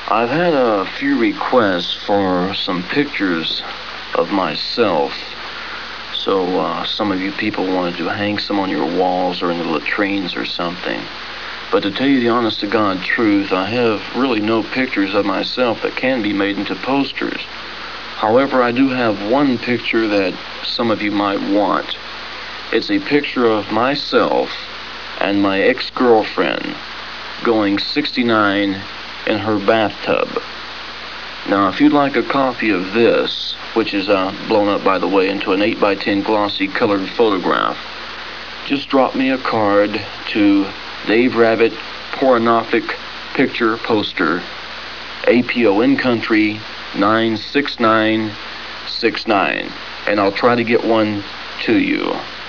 I've had a few requests for some pictures of myself. So some of you people wanted to hang some on your walls or in the latrines or something. But to tell you the honest to God truth, I have really no pictures of myself that can be made into posters. However, I do have one picture that some of you might want. It's a picture of myself and my ex-girlfriend going 69 in her bathtub. Now, if you'd like a copy of this, which is blown up, by the way, into an 8x10 glossy colored photograph, just drop me a card to Dave Rabbit Pornographic Picture Poster, APON Country 96969, and I'll try to get one to you.